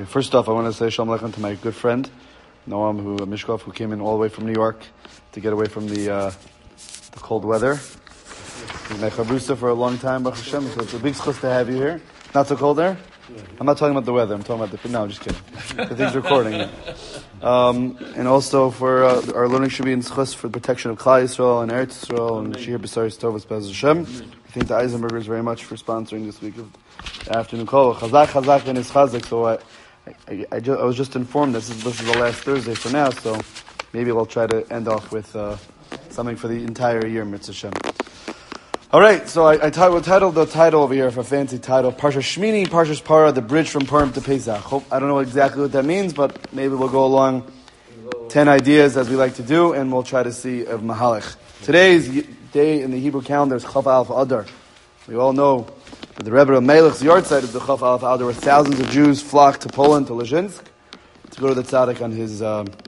First off, I want to say Shalom Aleichem to my good friend Noam Mishkov, who came in all the way from New York to get away from the cold weather. He's my chavrusa for a long time, Baruch Hashem. So it's a big schus to have you here. Not so cold there? I'm not talking about the weather. I'm talking about no, I'm just kidding. The thing's recording it. And also for our learning should be in schus for the protection of Klal Yisrael and Eretz Yisrael and Shir B'Saris Tovas Be'ez Hashem. I thank the Eisenbergers very much for sponsoring this week of the afternoon call. Chazak and his chazak. So I was just informed this is the last Thursday for now, so maybe we'll try to end off with something for the entire year, Mitzvah Shem. All right, so I titled the title over here for a fancy title, Parsha Shmini, Parsha Para, the bridge from Purim to Pesach. I don't know exactly what that means, but maybe we'll go along 10 ideas as we like to do, and we'll try to see of Mahalach. Today's day in the Hebrew calendar is Chaf Aleph Adar. We all know that the Rebbe of Melech's yahrzeit is the Chaf Aleph Adar, where thousands of Jews flock to Poland, to Lezhinsk, to go to the tzaddik on his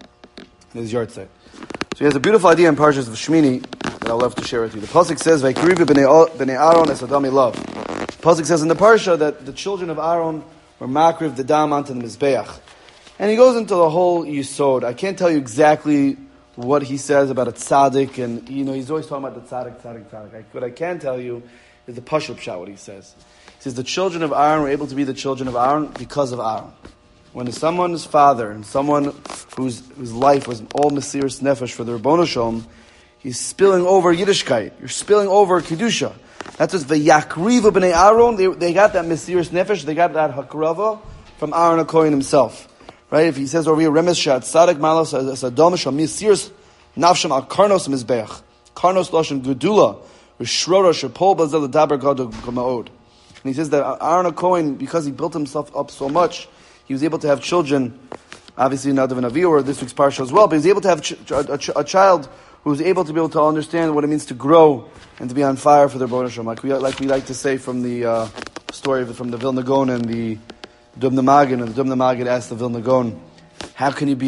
yahrzeit. So he has a beautiful idea in Parshas of Shmini that I'll love to share with you. The pasuk says, "Vayikrivu b'nei Aaron es adam ilav." The pasuk says in the parsha that the children of Aaron were makriv the dam onto the mizbeach, and he goes into the whole yisod. I can't tell you exactly what he says about a tzaddik, and he's always talking about the tzaddik. What I can tell you is the pashut pshat. What he says, the children of Aaron were able to be the children of Aaron because of Aaron. When someone's father and someone whose life was all Mesiras Nefesh for the Rebbeinu Shalom, he's spilling over Yiddishkeit. You're spilling over Kedusha. That's what Vayakrivu b'nei Aaron. They got that Mesiras Nefesh. They got that Hakrava from Aaron HaKohen himself. Right? If he says over here, Remes Shat Tzaddik Malos Asadom Shal Mesiras Nafsham Al Karnos Mizbeach. Karnos Lashon Gedula. Rishrora Shepol Bazel Daber Gadol Gamaod. And he says that Aaron HaKohen, because he built himself up so much, he was able to have children, obviously Nadav and Avi, or this week's parsha as well, but he was able to have a child who was able to be able to understand what it means to grow and to be on fire for the Rebbeinu Shalom. Like we like to say from the story from the Vilna Gaon and the Dubna Maggid, and the Dubna Maggid asked the Vilna Gaon, how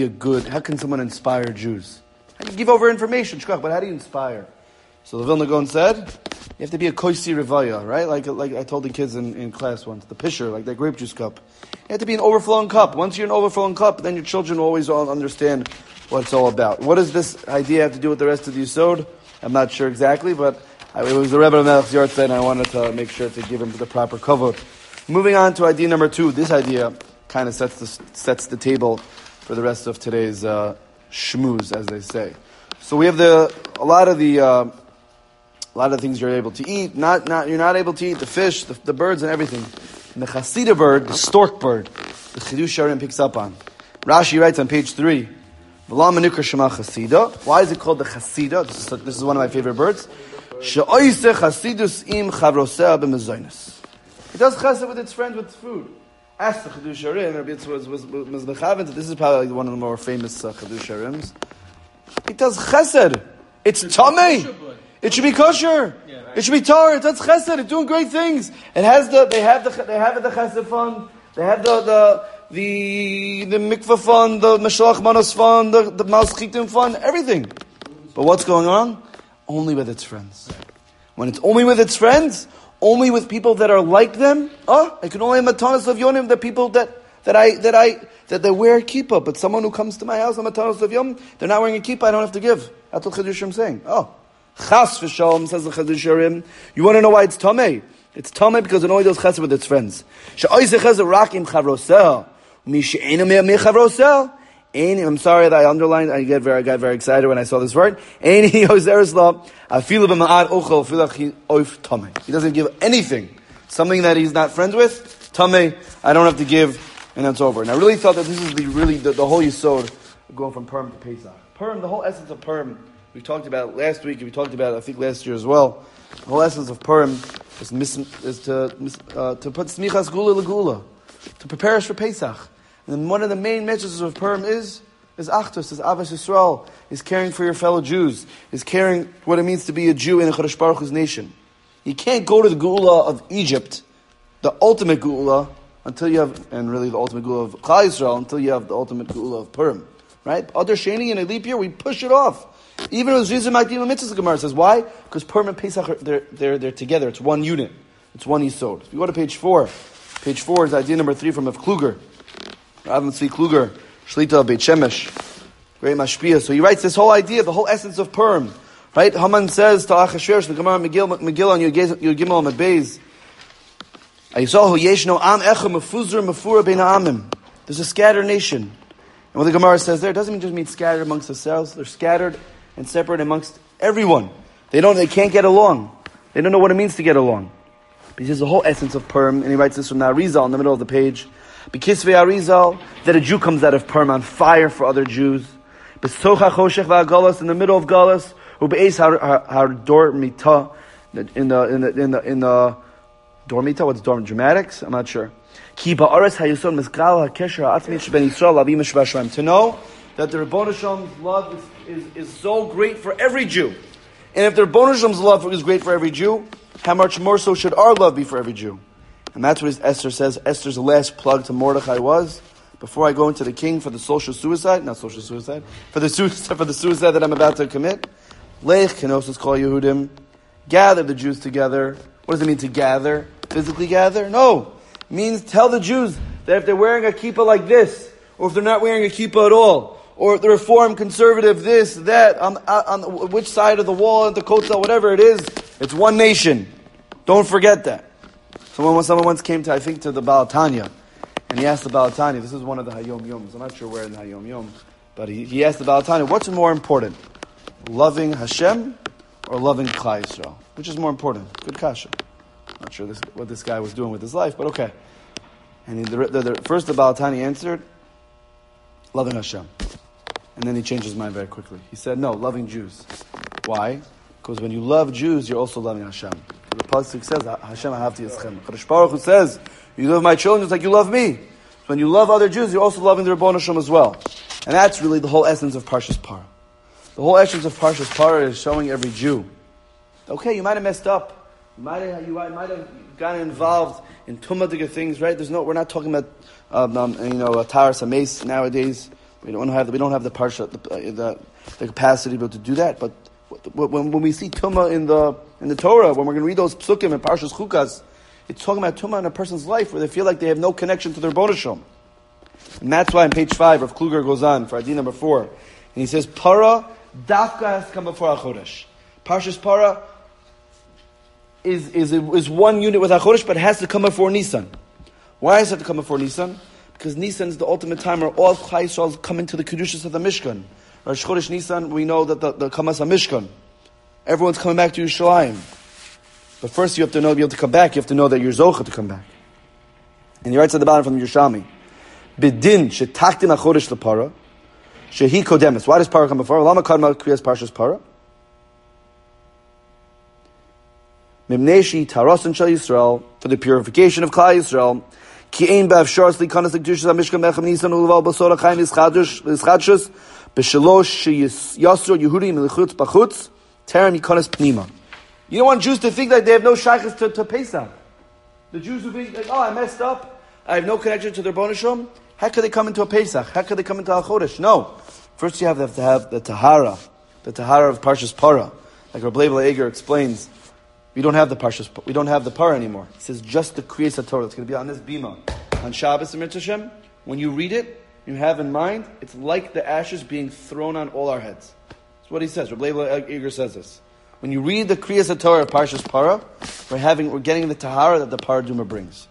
can someone inspire Jews? How do you give over information, but how do you inspire? So the Vilna Gaon said, you have to be a koisi revaya, right? Like I told the kids in class once, the pisher, like that grape juice cup. You have to be an overflowing cup. Once you're an overflowing cup, then your children will always all understand what it's all about. What does this idea have to do with the rest of the Yisod? I'm not sure exactly, but it was the Rebbe of Melech's yahrzeit, and I wanted to make sure to give him the proper kavod. Moving on to idea number 2. This idea kind of sets the table for the rest of today's shmooze, as they say. So we have a lot of the things you're able to eat. You're not able to eat the fish, the birds, and everything. And the chasida bird, the stork bird, the Chidush Sharim picks up on. Rashi writes on page 3, V'lam menukar shema chasida. Why is it called the chasida? This is one of my favorite birds. She'oise chasidus im chavrosea b'mezoynus. It does chesed with its friends with food. Ask the Chidush Sharim, was this is probably one of the more famous Chidush Sharims. It does chesed. It's tamei. It should be kosher. Yeah, right. It should be Torah. It does chesed. It's doing great things. They have the chesed fund. They have the mikvah fund, the meshalach manos fund, the malchitim fund, everything. But what's going on? Only with its friends. When it's only with its friends, only with people that are like them. I can only have matanos of yonim, the people that they wear kippah. But someone who comes to my house on matanos of yom, they're not wearing a kippah. I don't have to give. That's what Chidushim is saying. Chas v'shalom, says the Chidush Sharim. You want to know why it's tamei? It's tamei because it only does chesed with its friends. She'oiseh chesed rak im chavroseh, mi she'enu mi chavroseh. I'm sorry that I underlined. I got very excited when I saw this word. Eini yozeres la afilu b'ma'at ochel afilu oif tamei. He doesn't give anything. Something that he's not friends with, tamei. I don't have to give, and that's over. And I really thought that this is the whole yisod going from Purim to Pesach. Purim, the whole essence of Purim. We talked about it last week, and we talked about it, I think, last year as well. The whole essence of Purim is to put smichas gula legula, to prepare us for Pesach. And then one of the main messages of Purim is Achdus, is Avos Yisrael, is caring for your fellow Jews, is caring what it means to be a Jew in a Chodesh Baruch Hu's nation. You can't go to the Geula of Egypt, the ultimate Geula, until you have, and really the ultimate Geula of Klal Yisrael, until you have the ultimate Geula of Purim. Right? Other Sheni in a leap year, we push it off. Even with Zizim Makdim Mitzvahs, the Gemara says, why? Because Purim and Pesach, they're together. It's one unit. It's one Yisod. If you go to page 4 is idea number 3 from Ev Kluger. Rav Tzvi Kluger, Shlita of Beit Shemesh, great mashpia. So he writes this whole idea, the whole essence of Purim. Right? Haman says to Achashverosh, the Gemara Megillah on Yud Gimel Beis, Ayisahu yeshno am echa mefuzur mefura bein ha'amim. There's a scattered nation. And what the Gemara says there, it doesn't just mean scattered amongst themselves. They're scattered and separate amongst everyone. They can't get along. They don't know what it means to get along. But here's the whole essence of Purim, and he writes this from the Arizal in the middle of the page. B'kisvei Arizal, that a Jew comes out of Purim on fire for other Jews. B'socha choshech v'agalas, in the middle of Galas. Ubeis har dor mita, in the dor mita. What's dor? Dramatics? I'm not sure. Ki ba'aretz hayuson mizgal hakesher ha'atzmit sheben Yisrael lavim shvashvaim. To know that the Rebbeinu Shalom's love is so great for every Jew, and if the Rebbeinu Shalom's love is great for every Jew, how much more so should our love be for every Jew? And that's what Esther says. Esther's last plug to Mordechai was, before I go into the king for the for the suicide that I'm about to commit. Lech kenosos kol Yehudim, gather the Jews together. What does it mean to gather? Physically gather? No. It means tell the Jews that if they're wearing a kippah like this, or if they're not wearing a kippah at all, or if the Reform, conservative, this, that, on which side of the wall, the kotel, whatever it is, it's one nation. Don't forget that. Someone once came to the Baal Tanya, and he asked the Baal Tanya, this is one of the Hayom Yoms, I'm not sure where in the Hayom Yom, but he asked the Baal Tanya, what's more important? Loving Hashem or loving Klal Yisrael? Which is more important? Good kasha. Not sure what this guy was doing with his life, but okay. And first the Baal Tanya answered, loving Hashem. And then he changed his mind very quickly. He said, no, loving Jews. Why? Because when you love Jews, you're also loving Hashem. The pasuk says, Hashem ahavti eschem. Kadosh Baruch Hu says, you love my children just like you love me. So when you love other Jews, you're also loving the Rebbeinu Shalom as well. And that's really the whole essence of Parshas Parah. The whole essence of Parshas Parah is showing every Jew, okay, you might have messed up. You might have gotten involved in tumadiga things, right? We're not talking about, taras hameis nowadays. We don't have the parsha, the capacity to be able to do that. But when we see tumah in the Torah, when we're going to read those psukim in Parshas Chukas, it's talking about tumah in a person's life where they feel like they have no connection to their Rebbeinu Shalom. And that's why on page 5, Rav Kluger goes on for Adi number 4, and he says, Parah dafka has to come before HaChodesh. Parshas Parah is one unit with HaChodesh, but it has to come before Nisan. Why does it have to come before Nisan? Because Nisan is the ultimate time where all Klal Yisrael come into the Kedushas of the Mishkan. Rosh Chodesh Nisan, we know that the Kamas HaMishkan. Everyone's coming back to Yerushalayim. But first you have to be able to come back. You have to know that you're Zocha to come back. And he writes at the bottom from the Yerushalmi, Bidin shetaktin HaChodesh leParah, shehi kodemes. Why does Parah come before? Lama kadma kriyas Parshas Parah? Mimneshi tarasan shel Yisrael, for the purification of Klal Yisrael. Ki ein ba'afshar likanas l'kedushas hamishkan mechem nisan uleval basor ha'chaim l'schadshus b'shalosh yasro Yehudim l'chutz b'chutz terem yikanas pnima. You don't want Jews to think that they have no shaykhs to Pesach. The Jews who think like, I messed up, I have no connection to their Rebbeinu Shalom. How could they come into a Pesach? How could they come into a Chodesh? No. First you have to have the Tahara of Parshas Parah. Like Rabbi Leibel Eger explains, we don't have the Parah anymore. He says just the Kriyas HaTorah. It's going to be on this bima. On Shabbos and Mitzvah Hashem, when you read it, you have in mind, it's like the ashes being thrown on all our heads. That's what he says. Rabbi Leibel Eger says this. When you read the Kriyas HaTorah of Parshas Parah, we're getting the Tahara that the Parah Duma brings.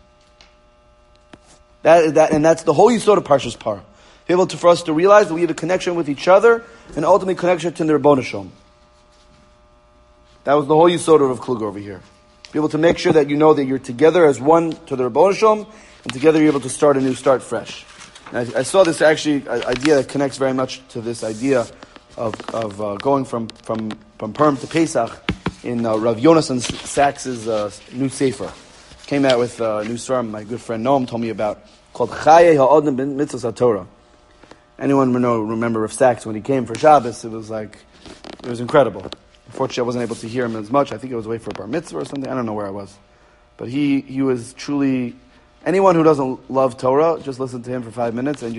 And that's the whole yisod of Parshas Parah. For us to realize that we have a connection with each other, and ultimately connection to the Rebbeinu Shalom. That was the whole yisod of Rav Kluger over here. Be able to make sure that you know that you're together as one to the Rebbeinu Shalom, and together you're able to start fresh. And I saw this actually idea that connects very much to this idea of going from Purim to Pesach in Rav Yonasan Sachs's new Sefer. Came out with a new sermon my good friend Noam told me about, called Chaye Ha'odem Ben Mitzvos HaTorah. Anyone remember Rav Sachs when he came for Shabbos? It was incredible. Unfortunately, I wasn't able to hear him as much. I think it was away for a bar mitzvah or something. I don't know where I was. But he was truly, anyone who doesn't love Torah, just listen to him for 5 minutes and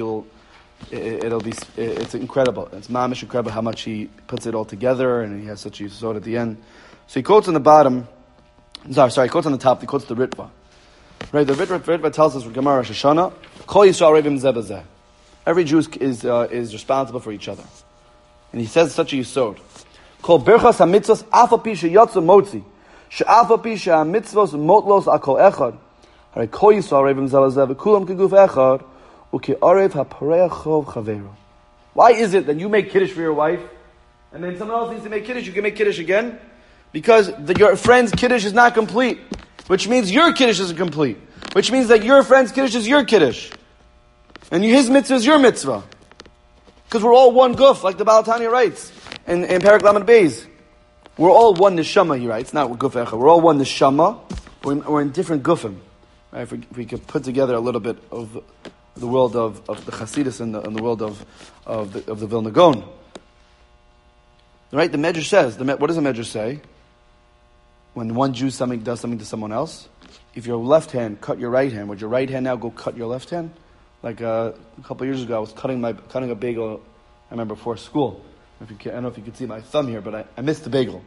it's incredible. It's mamish incredible how much he puts it all together, and he has such a yisod at the end. So he quotes on the bottom, he quotes on the top, he quotes the Ritva. Right, the Ritva tells us from Gemara Rosh Hashanah Kol Yisrael Revim Zeh B'Zeh. Every Jew is responsible for each other. And he says such a yisod. Kol Birchas HaMitzvos Afal Pi Sheyotzu Motzi She'afal Pi She'HaMitzvos Motlos Akol Echad Harei Kol Yisrael Revim Zeh B'Zeh V'Kulam Keguf Echad U'Ke'arev HaPareach Chov Chaveru. Why is it that you make Kiddush for your wife, and then someone else needs to make Kiddush, you can make Kiddush again? Because your friend's Kiddush is not complete. Which means your Kiddush isn't complete. Which means that your friend's Kiddush is your Kiddush. And his mitzvah is your mitzvah. Because we're all one guf, like the Baal Tanya writes in Perek Lamed Beis. We're all one neshama, he writes, not guf echad. We're all one neshama. We're in different gufim. Right? If we could put together a little bit of the world of the Chasidus and the world of the Vilna Gaon. Right? The Medrash says, what does the Medrash say? When one Jew does something to someone else, if your left hand cut your right hand, would your right hand now go cut your left hand? Like a couple of years ago, I was cutting a bagel. I remember before school. I don't know if you could see my thumb here, but I missed the bagel.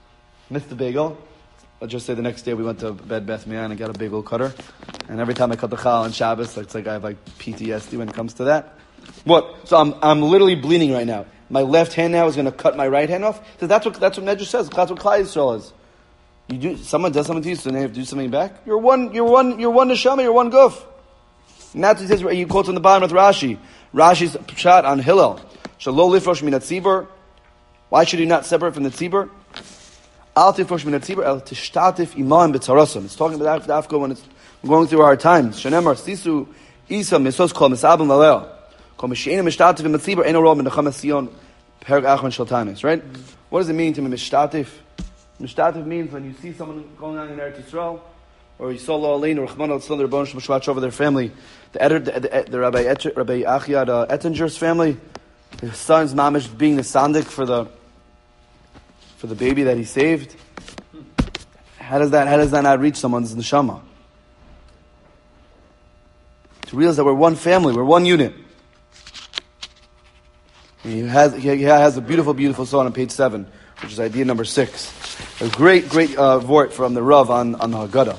Let's just say the next day we went to Bed Bath Mian and got a bagel cutter. And every time I cut the chal on Shabbos, it's like I have PTSD when it comes to that. What? So I'm literally bleeding right now. My left hand now is going to cut my right hand off. So that's what Medrash says. That's what Klal Yisrael is. Someone does something to you, so then you have to do something back. You're one neshama. You're one guf. And that's what he says. He quotes on the bottom of Rashi. Rashi's pshat on Hillel. Shalo lifrosh min hatzibur. Why should you not separate from the tzibur? Al tifrosh min hatzibur el tishtatif iman b'tzarasim. It's talking about Afka when it's going through hard times. Shenemar sisu isa misos kol misabim lalel. Kol misheinu mishtatif im hatzibur eno ro min nechamas sion perek achron shel tanis. Right? What does it mean to be mishtatif? Mishtatif means when you see someone going on in Eretz Yisrael, or you saw Lo Aleinu or Rachmana Litzlan, the Rebbeinu Shem watch over their family. The Rabbi Achia Ettinger's family, his son's mamish being the sandik for the baby that he saved. How does that not reach someone's neshama? To realize that we're one family, we're one unit. He has a beautiful song on page 7, which is idea number 6. A great vort from the Rav on the Haggadah.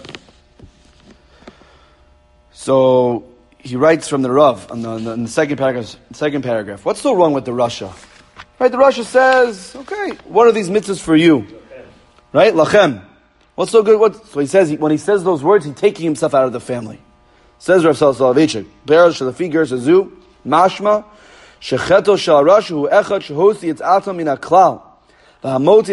So he writes from the Rav in the second paragraph. What's so wrong with the Rasha? Right, the Rasha says, okay, what are these mitzvahs for you? Right, lachem. What's so good? So he says when he says those words, he's taking himself out of the family. Says Rav Soloveitchik, Be'er shalafi ger shazu mashma shecheto shal rashu echad shehosi it's atam min haklal. Someone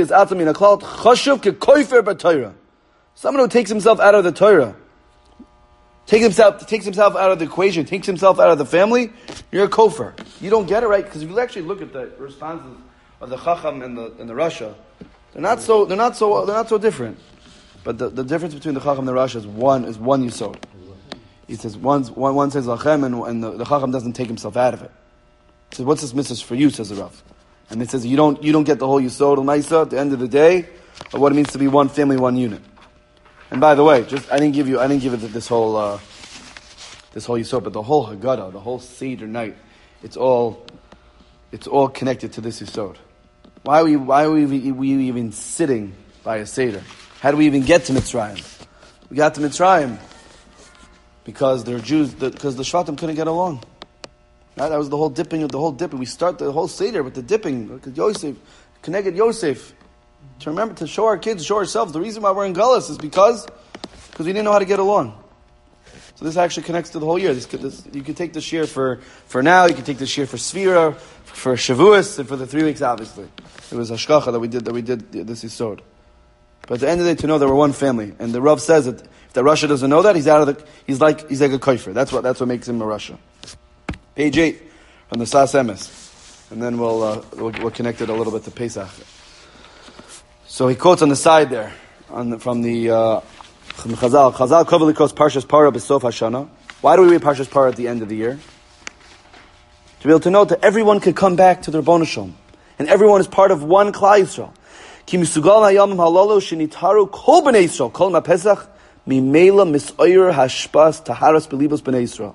who takes himself out of the Torah, takes himself out of the equation, takes himself out of the family, you're a kofar. You don't get it right, because if you actually look at the responses of the Chacham and the Rasha, they're not so different. But the difference between the Chacham and the Rasha is one yisod. He says one says lachem, and the Chacham doesn't take himself out of it. He says, what's this mitzvah for you? Says the Rav. And it says you don't get the whole Yisod al-Maisa at the end of the day of what it means to be one family, one unit. And by the way, I didn't give it this whole Yisod, but the whole Haggadah, the whole Seder night, it's all connected to this Yisod. Why are we even sitting by a Seder? How do we even get to Mitzrayim? We got to Mitzrayim because they're Jews, because the Shvatim couldn't get along. Right? That was the whole dipping. We start the whole Seder with the dipping. Because Yosef, connected Yosef. To show our kids, to show ourselves. The reason why we're in Gullus is because we didn't know how to get along. So this actually connects to the whole year. You can take this year for now. You can take this year for Sfira, for Shavuos, and for the 3 weeks. Obviously, it was Hashkacha that we did this Yisod. But at the end of the day, to know that we're one family, and the Rav says that if the Rasha doesn't know that, he's like a kofar. That's what makes him a Rasha. Page 8 from the Sas Emes, and then we'll connect it a little bit to Pesach. So he quotes on the side there from the Chazal. Chazal Kovali quotes Parshas Parah b'Sof Hashana. Why do we read Parshas Parah at the end of the year? To be able to know that everyone could come back to their Rebbeinu Shalom, and everyone is part of one Klal Yisrael. Ki misugal hayamim halalu shenitaru kol bnei Yisrael kol ma Pesach mimela misoyer hashpas taharas belibos bnei Yisrael.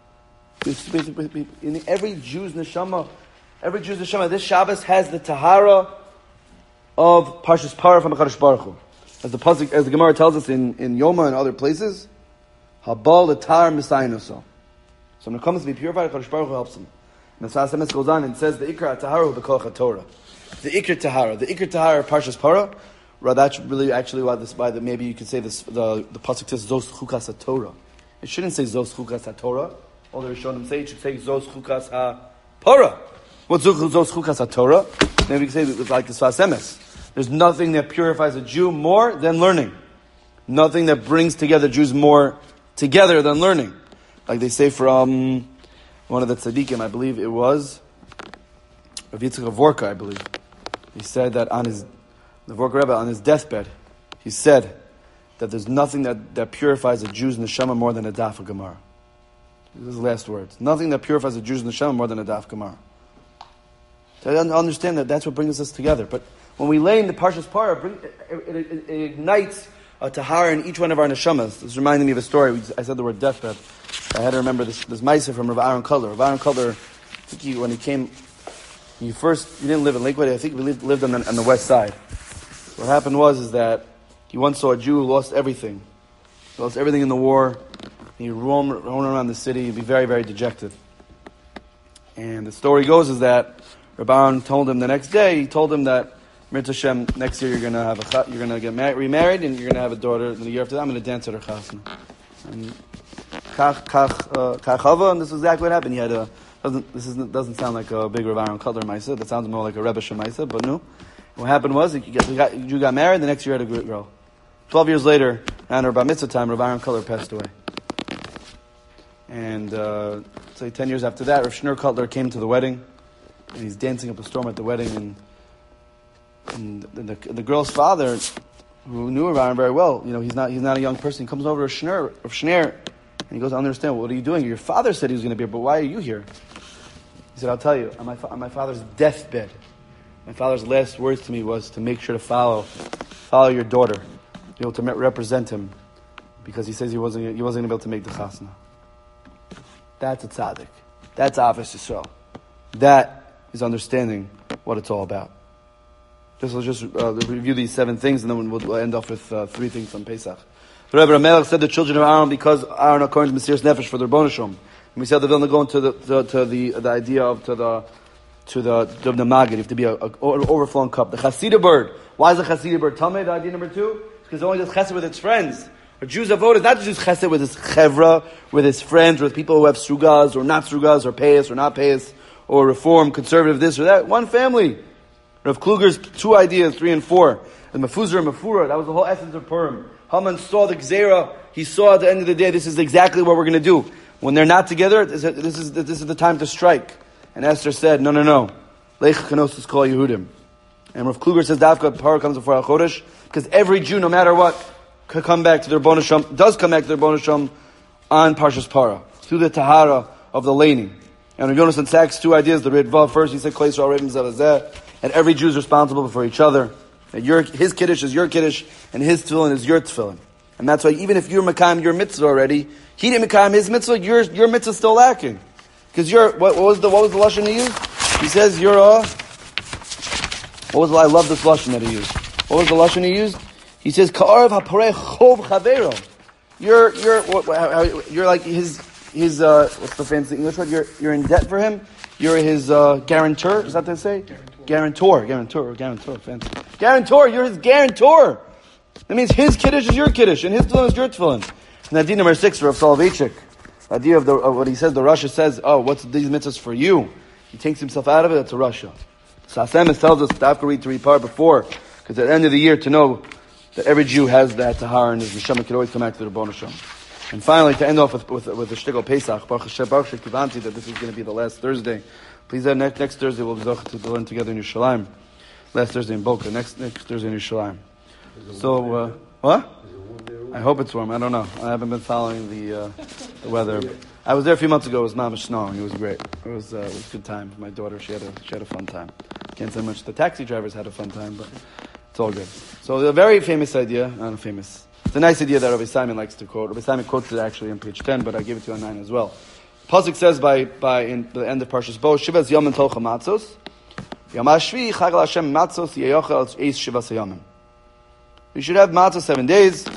In every Jew's neshama, this Shabbos has the tahara of Parshas Parah from HaKadosh Baruch Hu. As the Gemara tells us in Yoma and other places, Habal l'tar misayin oso. So when it comes to be purified, Kadosh Baruch Hu helps him. And the Sfas Emes goes on and says the Ikra Taharu b'Koach HaTorah. The Ikra Tahara, Parshas Parah. That's really actually why maybe you could say this. The pasuk says Zos Chukas HaTorah. It shouldn't say Zos Chukas HaTorah. All the Rishonim say it should say Zos Chukas HaParah. What's Zos Chukas HaTorah? Maybe you could say it like the Sfas Emes. There's nothing that purifies a Jew more than learning. Nothing that brings together Jews more together than learning. Like they say from one of the tzaddikim, I believe it was Rav Yitzchak Vorka, I believe. He said that the Vorka Rebbe, on his deathbed, he said that there's nothing that purifies a Jew's neshama more than a daf of Gemara. These are his last words. Nothing that purifies a Jew's neshama more than a daf Gemara. So I understand that's what brings us together. But when we lay in the Parshas Parah, it ignites a tahara in each one of our neshamas. This reminded me of a story. I said the word deathbed. I had to remember this Maisa from Rav Aaron Kuller. Rav Aaron Kuller, I think when he came, he didn't live in Lakewood. I think he lived on the west side. What happened was that he once saw a Jew who lost everything. He lost everything in the war. He roamed around the city. He'd be very, very dejected. And the story goes is that Rav Aaron told him the next day, he told him that Mirta Hashem, next year you're going to get remarried and you're going to have a daughter. And the year after that, I'm going to dance at her chasna. And Kachava, and this is exactly what happened. He had doesn't sound like a big Rav Aaron Kuller Maisa. That sounds more like a Rebbe Shem Maisa, but no. What happened was, you got married, the next year had a girl. 12 years later, around her bar mitzvah time, Rav Aaron Kuller passed away. And, say 10 years after that, Rav Shneur Kotler came to the wedding, and he's dancing up a storm at the wedding, and the girl's father, who knew Rav Aaron very well, he's not a young person, he comes over to Rav Shneur, and he goes, I understand, what are you doing? Your father said he was going to be here, but why are you here? He said, I'll tell you, on my father's deathbed, my father's last words to me was to make sure to follow your daughter, be able to represent him, because he says he wasn't going to be able to make the chasna. That's a tzaddik. That's Avos Yisrael. That is understanding what it's all about. We'll just review these 7 things, and then we'll end off with 3 things from Pesach. The Rebbe Ramelech said the children of Aaron, because Aaron according to Mesiras Nefesh for their bonus. And we said the Vilna go into the idea of to the Magid. You have to be an overflowing cup. The Hasidah bird. Why is the Hasidah bird Tameh? The idea number 2 because it only does chesed with its friends. A Jew's avodah is not just chesed with his chevra, with his friends, with people who have srugas or not srugas, or payas or not payas, or reform, conservative, this or that. One family. Rav Kluger's 2 ideas, 3 and 4. The Mefuzah and Mefura, that was the whole essence of Purim. Haman saw the Gzeira. He saw at the end of the day, this is exactly what we're going to do. When they're not together, this is the time to strike. And Esther said, no. Lech Kenosus Kol Yehudim. And Rav Kluger says, Davka Parah comes before HaChodesh, because every Jew, no matter what, could come back to their Bonus Shem, does come back to their Bonus Shem on Parshas Parah, through the Tahara of the laning. And Rav Yonasan Sachs, 2 ideas, the Ritva, first he said, Klei Yisrael Revim Zeh, and every Jew is responsible for each other. That his Kiddush is your Kiddush, and his Tefillin is your Tefillin. And that's why even if you're Mekayim your mitzvah already, he didn't Mekayim his mitzvah, your mitzvah is still lacking. Because what was the Lashon he used? He says I love this Lashon that he used. What was the Lashon he used? He says, Ka'arav haporeh chov chavero. You're like his what's the fancy English word? You're in debt for him. You're his guarantor. Is that what they say? Guarantor. Fancy. Guarantor. You're his guarantor. That means his kiddush is your kiddush, and his tefillin is your tefillin. And idea number 6, Rav Soloveitchik. The idea of what he says. The Rasha says, what's these mitzvahs for you? He takes himself out of it. That's a Rasha. Sfas Emes tells us to have to read 3 part before, because at the end of the year to know that every Jew has that tahara and his neshama can always come back to the Rebbeinu Shem. And finally, to end off with the shtickle Pesach, Baruch Hashem Kivanti, that this is going to be the last Thursday. Please, next Thursday we'll be to learn together in Yerushalayim. Last Thursday in Boca, next Thursday in Yerushalayim. So, what? I hope it's warm. I don't know. I haven't been following the weather. I was there a few months ago. It was mamish snowing. It was great. It was a good time. My daughter, she had a fun time. Can't say much. The taxi drivers had a fun time, but it's all good. So a very famous idea. Not famous. It's a nice idea that Rabbi Simon likes to quote. Rabbi Simon quotes it actually on page 10, but I gave it to you on 9 as well. Pasuk says in the end of Parshas Bo, Shivas Yom and Tolcha Matzos, Yom HaShvi Chag Hashem Matzos Yeyochel Eis Shivas Yomim. We should have matzah 7 days,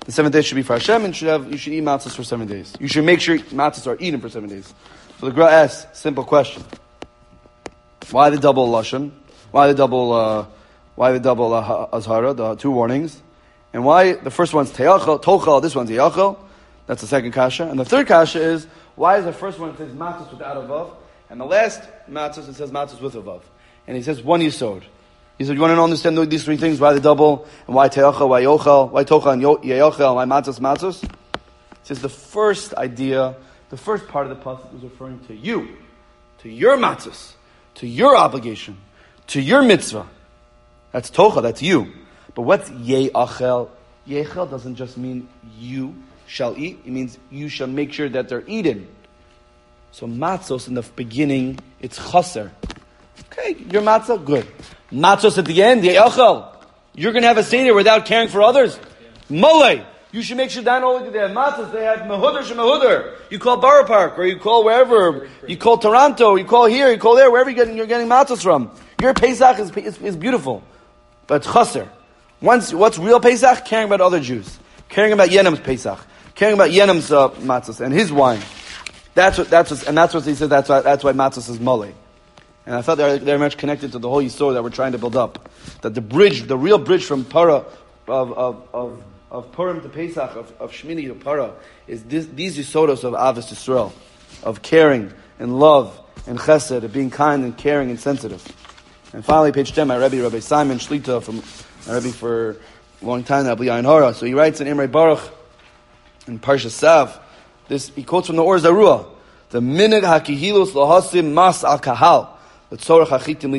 The 7th day should be for Hashem, and you should eat matzahs for 7 days. You should make sure matzahs are eaten for 7 days. So the Gra asks, simple question: why the double lashon? Why the double azhara? The 2 warnings, and why the first one's te'achel, tochel, this one's yachel? That's the second kasha, and the third kasha is why is the first one it says matzahs without a vav, and the last matzahs it says matzahs with a vav? And he says one yisod. He said, you want to understand these 3 things? Why the double, and why te'achel, why yochel, why tochel and yachel, why matzahs? He says the first idea, the first part of the pasuk is referring to you, to your matzahs, to your obligation, to your mitzvah. That's tochel, that's you. But what's ye'achel? Ye'achel doesn't just mean you shall eat. It means you shall make sure that they're eaten. So matzos in the beginning, it's chaser. Okay, your matzah, good. Matzos at the end, ye'achel. You're going to have a seder without caring for others? Molei. You should make sure that not only do they have matzahs, they have mehudar shemehudar. You call Borough Park, or you call wherever, you call Toronto, you call here, you call there, wherever you're getting matzahs from. Your Pesach is beautiful, but it's chaser. What's real Pesach? Caring about other Jews. Caring about Yenam's Pesach. Caring about Yenam's matzahs and his wine. That's what he said, that's why matzahs is molei. And I thought they're very much connected to the whole yisod that we're trying to build up. That the real bridge from Para, of Purim to Pesach, of Shmini to Para, is these yisodos of Avos Yisrael, of caring and love and chesed, of being kind and caring and sensitive. And finally, page 10, my Rabbi Simon Shlita, from my Rebbe for a long time, Rabbi Yain Hora. So he writes in Imrei Baruch, in Parsha Sav, he quotes from the Or Zarua, the minig hakihilus lahasim mas al kahal. It was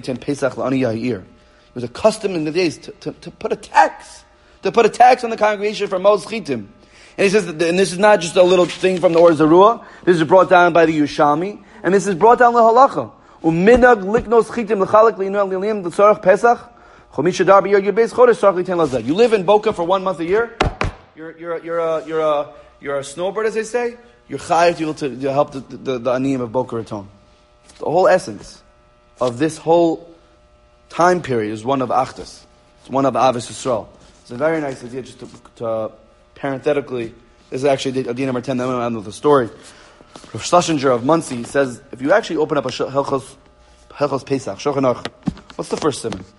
a custom in the days to put a tax. To put a tax on the congregation for Mos Chitim. And he says, and this is not just a little thing from the Or Zarua. This is brought down by the Yushami. And this is brought down the halacha. Uminag liknos chitim l'chalak li'inu l'lim l'tzorach Pesach. Chomishadar b'yer yibes chodesh tzorach li'ten lazeh. You live in Boca for 1 month a year. You're a snowbird, as they say. You're chayav to help the aniyim of Boca Raton. The whole essence of this whole time period is one of Achdus. It's one of Avos Yisrael. It's a very nice idea just to parenthetically, this is actually idea number 10, then we'll end with a story. Rav Schlesinger of Muncie says, if you actually open up a Hilchos Pesach, Shulchan Aruch, what's the first siman?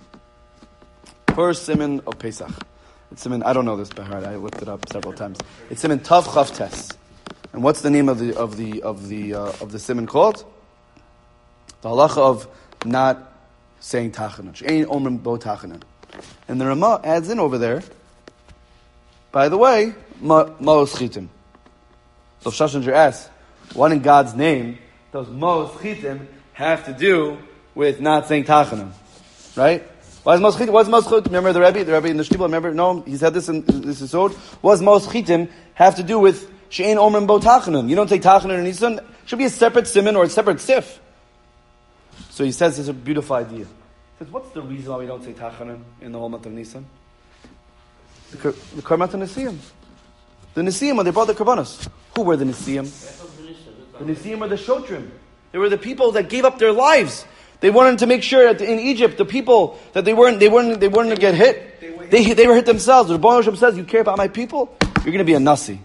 First siman of Pesach. It's siman, I don't know this by heart, I looked it up several times. It's siman Tav Chav Tes. And what's the name of the siman called? The halacha of not saying tachanan. She'ein omrim bo tachanan. And the Ramah adds in over there, by the way, ma'os chitim. So Schlesinger asks, what in God's name does ma'os chitim have to do with not saying tachanan? Right? What's ma'os chitim? Remember the Rebbe in the Shtibel, remember? No, he said this in this episode. What's ma'os chitim have to do with she'ein omrim bo tachanan? You don't take tachanan in Nisan. Should be a separate siman or a separate sif. So he says it's a beautiful idea. He says, what's the reason why we don't say Tachanan in the whole month of Nisan? The Karmat Nesiim. The Nesiim, when they brought the Karbanos. Who were the Nesiim? The Nesiim were the Shotrim. They were the people that gave up their lives. They wanted to make sure that in Egypt, the people, that they weren't to get hit. They were hit themselves. The Rebbeinu Shem says, you care about my people? You're going to be a Nasi.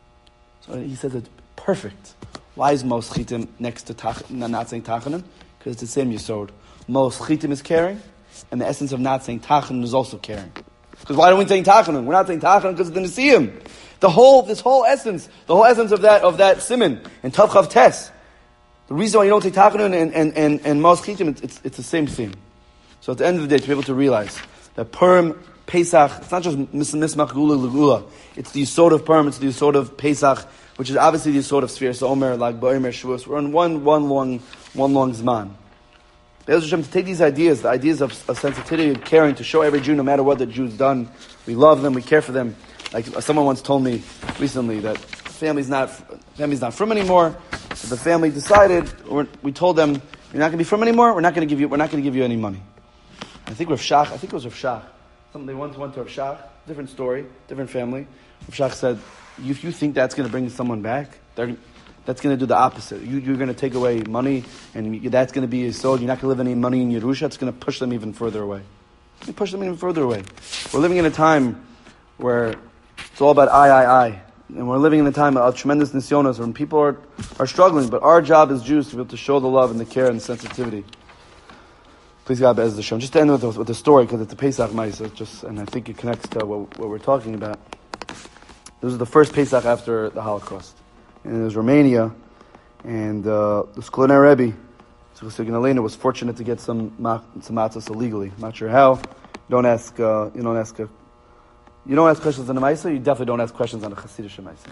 So he says it's perfect. Why is Mos Chitim next to not saying Tachanan? Because it's the same yisod. Mos Chitim is caring, and the essence of not saying Tachanan is also caring. Because why don't we say Tachanan? We're not saying Tachanan because of the Nesiim. This whole essence of that siman and Tav Chav Tes. The reason why you don't say Tachanan and Mos Chitim, it's the same thing. So at the end of the day, to be able to realize that Purim, Pesach, it's not just Mismach Gula Lugula. It's the yisod of Purim, it's the yisod of Pesach, which is obviously the yisod of Sfiras Omer, like Ba'omer Shavuos. We're on one long Zman. Be'ez Hashem, to take these ideas, the ideas of sensitivity and caring, to show every Jew, no matter what the Jew's done, we love them, we care for them. Like someone once told me recently that family's not from anymore. So the family decided, we told them, you're not going to be from anymore. We're not going to give you any money. I think it was Rav Shach. They once went to Rav Shach, different story, different family. Rav Shach said, if you think that's going to bring someone back, that's going to do the opposite. You're going to take away money, and that's going to be his soul. You're not going to live any money in Yerusha. It's going to push them even further away. We're living in a time where It's all about I. And we're living in a time of tremendous nisyonos when people are struggling. But our job as Jews to be able to show the love and the care and the sensitivity. Please God, Be'ez Hashem. Just to end with the story, because it's a Pesach Ma'aseh, and I think it connects to what we're talking about. This was the first Pesach after the Holocaust. And it was Romania, and the Skolner Rebbe, Tzvik Alena, was fortunate to get some matzahs illegally. I'm not sure how. You don't ask questions on the Maisa. You definitely don't ask questions on the Hasidic Maisa.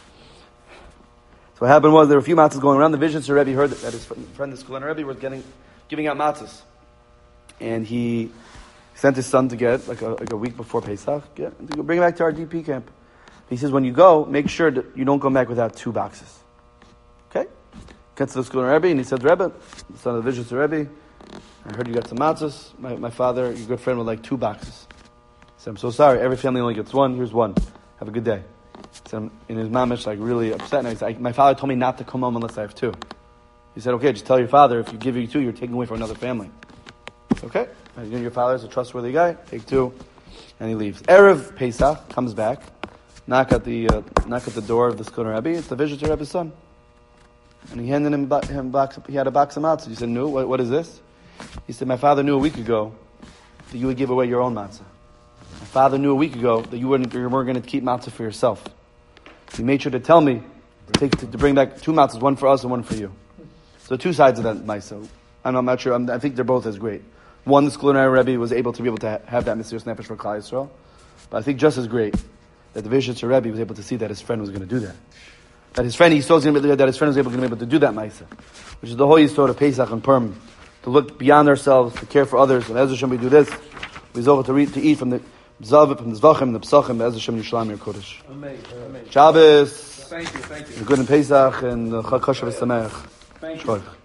So what happened was there were a few matzahs going around. The Vizhnitzer Rebbe heard that his friend, the Skolner Rebbe, was giving out matzahs. And he sent his son to get, like a week before Pesach, to go bring it back to our DP camp. He says, when you go, make sure that you don't come back without 2 boxes. Okay? Gets to the Skolner Rebbe, and he said, Rebbe, the son of the Vizhnitzer Rebbe, I heard you got some matzahs. My father, your good friend, would like 2 boxes. He said, I'm so sorry. Every family only gets 1. Here's 1. Have a good day. He said, in his mamish, really upset. And he said, my father told me not to come home unless I have 2. He said, okay, just tell your father, if you give you 2, you're taking away from another family. Okay, your father is a trustworthy guy. Take 2, and he leaves. Erev Pesach comes back, knock at the door of the Skolner Rebbe. It's the Vizhnitzer Rebbe's son, and he handed him box. He had a box of matzah. He said, "No, what is this?" He said, "My father knew a week ago that you would give away your own matzah. My father knew a week ago that you weren't going to keep matzah for yourself. He made sure to tell me to bring back 2 matzahs, 1 for us and 1 for you." So 2 sides of that matzah. I'm not sure. I think they're both as great. One, the Skolner Rebbe was able to have that Mesiras Nefesh for Klal Yisrael. But I think just as great that the Vizhnitzer Rebbe was able to see that his friend was going to do that. That his friend, he saw that his friend was able to do that Maisa. Which is the whole Yisod of Pesach and Purim. To look beyond ourselves, to care for others. And as Hashem we do this, we're able to eat from the Zavit, from the Zvachim, the Psachim, as Hashem Yishlaim Kodesh. Amen. Shabbos. Thank you. Good in Pesach and Chag Kosher V'Sameach. Thank you.